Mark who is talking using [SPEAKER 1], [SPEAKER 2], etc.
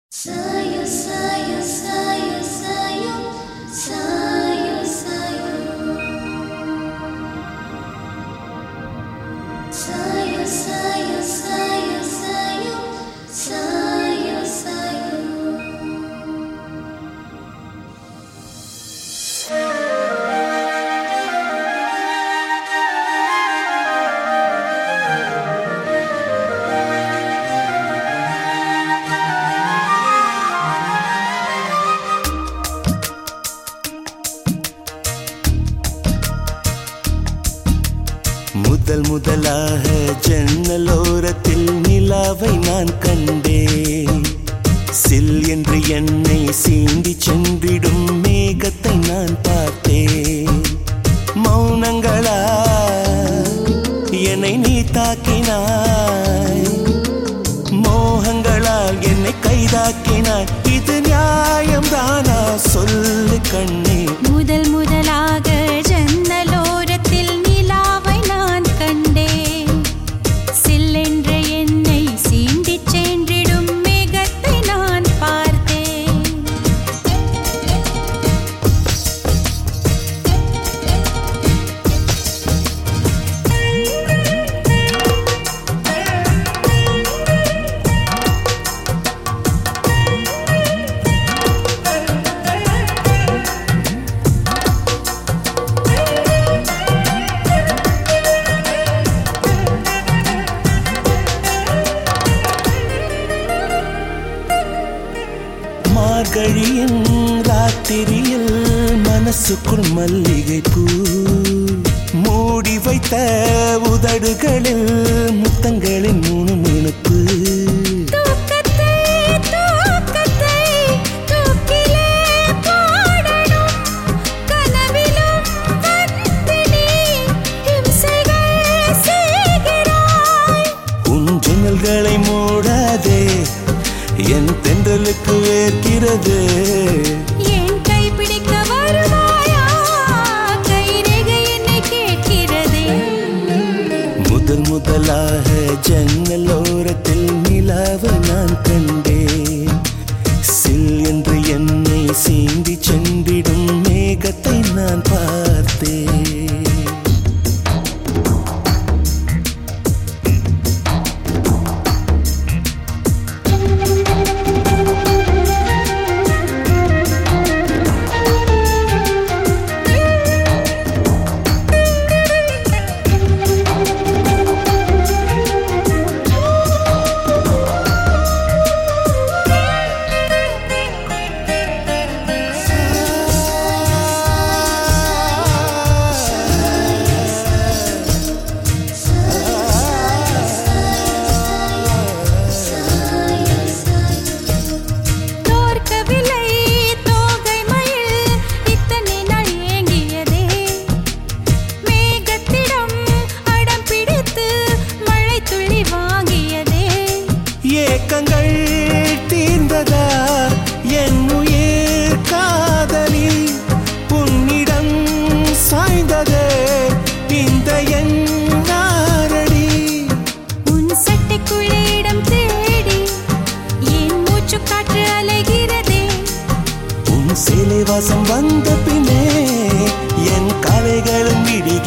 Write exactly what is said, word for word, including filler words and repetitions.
[SPEAKER 1] Sayu, sayu, sayu, sayu, sayu, sayu, sayu, sayu, sayu, sayu, sayu, sayu.
[SPEAKER 2] முதல் முதலாக ஜன்னலோரத்தில் நிலாவை நான் கண்டேன். சில் என்று என்னை சீண்டி சென்றிடும் மேகத்தை நான் பார்த்தேன். மௌனங்களா என்னை நீ தாக்கினாய், மோகங்களால் என்னை கைதாக்கினாய். இது நியாயம்தானா சொல்லு கண்ணே.
[SPEAKER 1] முதல் முதலாக ஜன்னலோரத்தில் நிலாவை நான் கண்டேன். சில்லென்ற என்னை சீண்டிச் சென்றிடும் மேகத்தை நான் பார்த்தேன்.
[SPEAKER 2] மார்கழியின் ராத்திரியில் மனசுக்குள் மல்லிகை பூ மூடி வைத்த உதடுகளில் முத்தங்களின் முணுமுணுப்பு.
[SPEAKER 1] தூக்கத்தை தூக்கத்தை தூக்கிலே போடணும், கனவிலும் வந்து நீ இம்சைகள் செய்கிறாய்.
[SPEAKER 2] உன் ஜன்னல்களை மூடாதே, என் தென்றலுக்கு வேர்க்கிறது.
[SPEAKER 1] என் கை பிடிக்க வருவாயா, கை ரேகை என்னை கேட்கிறதே.
[SPEAKER 2] முதல் முதலாக ஜன்னலோரத்தில் நிலாவை நான் கண்டேன். சில் என்று என்னை சீண்டி சென்றிடும் மேகத்தை நான் பார்த்தேன். ஏக்கங்கள் தீர்ந்ததா என் உயிர் காதலி, உன்னிடம் சாய்ந்ததே இந்த என் நாரடி.
[SPEAKER 1] உன் சட்டைக்குள்ளே இடம் தேடி என் மூச்சு காற்று அலைகிறதே.
[SPEAKER 2] உன் சேலை வாசம் வந்த பின்னே என் காலைகளும் விடுகிறது.